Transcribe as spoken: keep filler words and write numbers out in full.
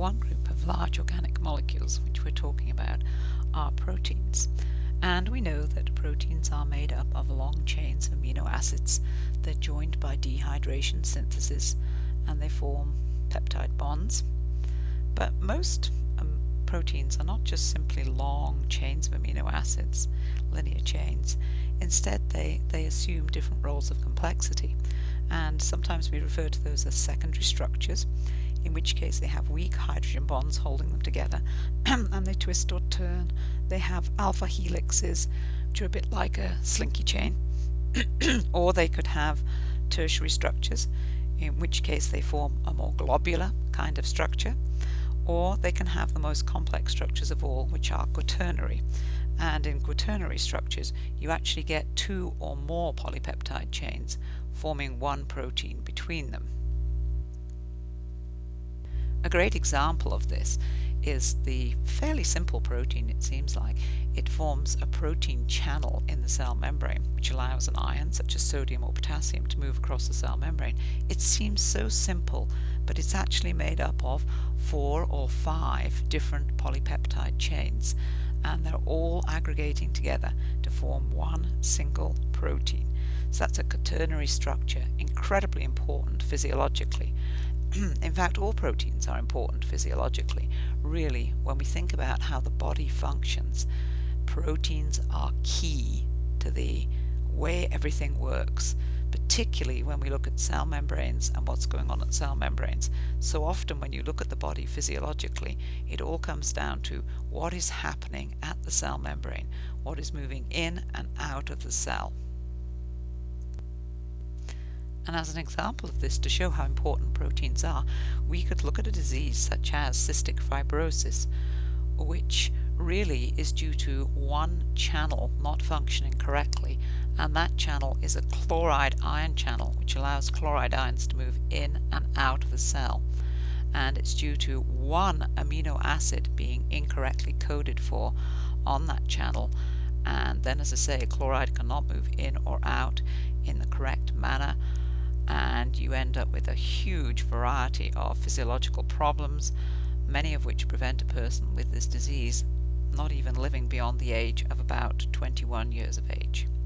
one group of large organic molecules which we're talking about are proteins. And we know that proteins are made up of long chains of amino acids. They're joined by dehydration synthesis and they form peptide bonds. But most um, proteins are not just simply long chains of amino acids, linear chains. Instead, they, they assume different roles of complexity. And sometimes we refer to those as secondary structures, in which case they have weak hydrogen bonds holding them together and they twist or turn. They have alpha helixes, which are a bit like a slinky chain. Or they could have tertiary structures, in which case they form a more globular kind of structure. Or they can have the most complex structures of all, which are quaternary. And in quaternary structures, you actually get two or more polypeptide chains forming one protein between them. A great example of this is the fairly simple protein, it seems like. It forms a protein channel in the cell membrane, which allows an ion, such as sodium or potassium, to move across the cell membrane. It seems so simple, but it's actually made up of four or five different polypeptide chains, and they're all aggregating together to form one single protein. So that's a quaternary structure, incredibly important physiologically. In fact, all proteins are important physiologically. Really, when we think about how the body functions, proteins are key to the way everything works, particularly when we look at cell membranes and what's going on at cell membranes. So often when you look at the body physiologically, it all comes down to what is happening at the cell membrane, what is moving in and out of the cell. And as an example of this, to show how important proteins are, we could look at a disease such as cystic fibrosis, which really is due to one channel not functioning correctly, and that channel is a chloride ion channel, which allows chloride ions to move in and out of the cell. And it's due to one amino acid being incorrectly coded for on that channel, and then, as I say, chloride cannot move in or out in the correct manner, and you end up with a huge variety of physiological problems, many of which prevent a person with this disease not even living beyond the age of about twenty-one years of age.